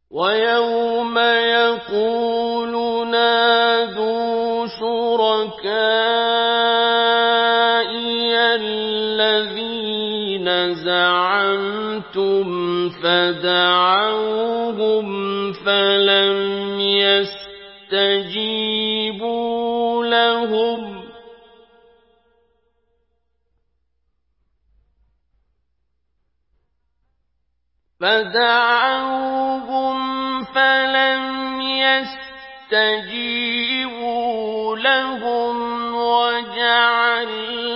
وَيَوْمَ يَقُولُ نَادُوا شُرَكَائِيَ الَّذِينَ زَعَمْتُمْ فَدَعَوْهُمْ فَلَمْ يَسْتَجِيبُوا لَهُمْ وَجَعَلْنَا